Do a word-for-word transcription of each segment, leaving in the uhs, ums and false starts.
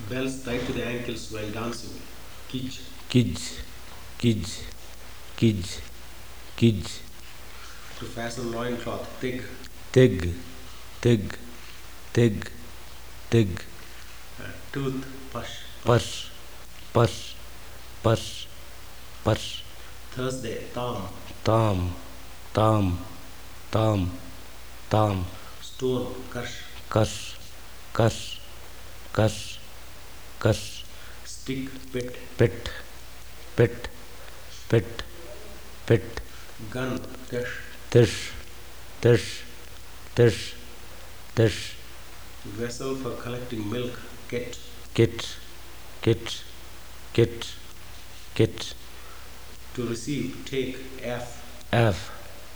Bells tied to the ankles while dancing. Kij. Kij. Kij. Kij. Kij. To fasten loincloth. Tig. Tig. Tig. Tig. Tig. Uh, tooth. Push. Push. Push. Push. Push. Thursday. Tam. Tam. Tam. Tam. Tam. Stone. Karsh. Kash. Kash. Kash. Kash. Stick. Pit. Pit. Pit. Pit. Pit. Gun. Tish. Tish. Tish. Tish. Tish. Vessel for collecting milk. Ket. Kit. Kit. Kit. Kit. To receive. Take. F. F.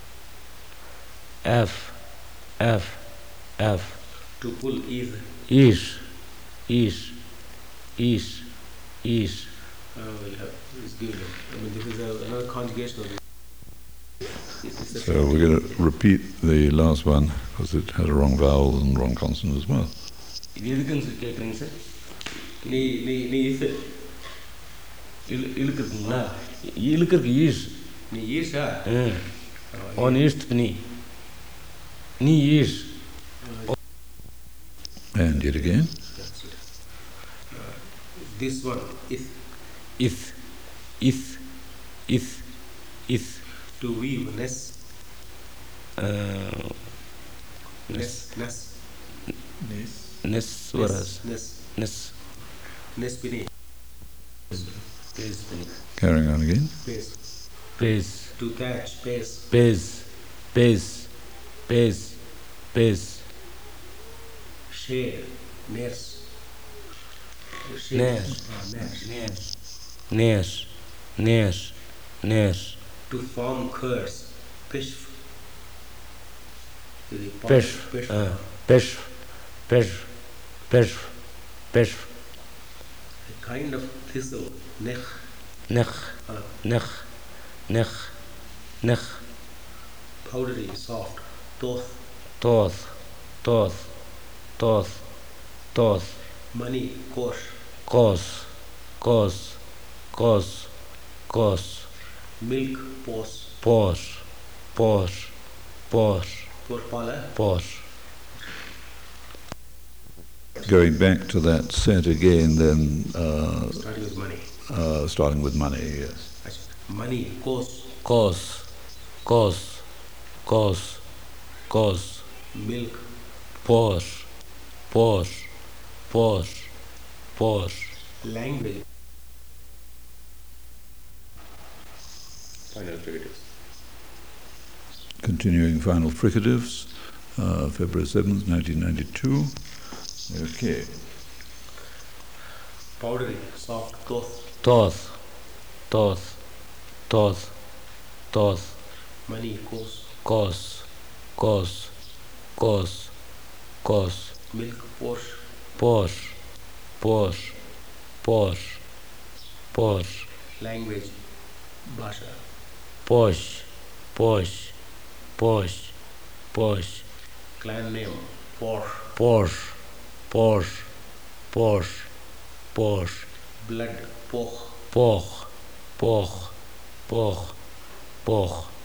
F. F. F. To pull. Is. Is. Is. Is. Is. Uh, we'll have, it's given. I mean, this is a, another conjugation of So we're going to repeat the last one because it had a wrong vowel and wrong consonant as well. இது எதுக்குன்னு சொல்லி கேட்குறீங்க sir? நீ நீ நீ இசு இழு இழுக்குறதுங்களா? இழுக்கிறதுக்கு is. நீ Isha one east knee knee ease. And yet again. Uh, this one is Is. Is. Is. Is. to weave. Ness. Uh, Ness. Ness. Yes. Ness varas. Ness. Ness. Ness pini. Pace. Carrying on again. Pace. Pace. To catch. Pace. Pace. Pace. Pace. Pace. Share. Nurse. Nurse. Ah, nurse. Nurse. Nurse. Nurse. Nurse. To form curse. Pish. Pish. Pish. Uh, pish. Pish. Pish. Pish. A kind of thistle. Nech. Nech. Uh, Nech. Nech. Nech. powdery. Soft. Toth. Toth. Toth. Toth. Toth. Money. Kosh. Cos. Cos. Cos. Cos. Milk. Pos. Pos. Pos. Pos. Porpala. Pos. Going back to that set again, then uh, Starting with money. uh, starting with money, yes. Money. Kos. Cos. Cos. Cos. Cos. Milk. Pos. Pos. Pos. Pos. Language. Final fricatives. Continuing final fricatives, uh, February seventh, nineteen ninety-two. Okay. Powdery. Soft. Toth. Toth. Toth. Toth. Toth. Money. Kos. Cos. Cos. Cos. Cos. Milk. Posh. Pos. Pos. Pos. Pos. Language. Bhasha. Posh. Posh. Posh. Posh. Clan name. Posh. Posh. Posh. Posh. Posh. Blood. Poch. Poch. Poch. Poch. Poch.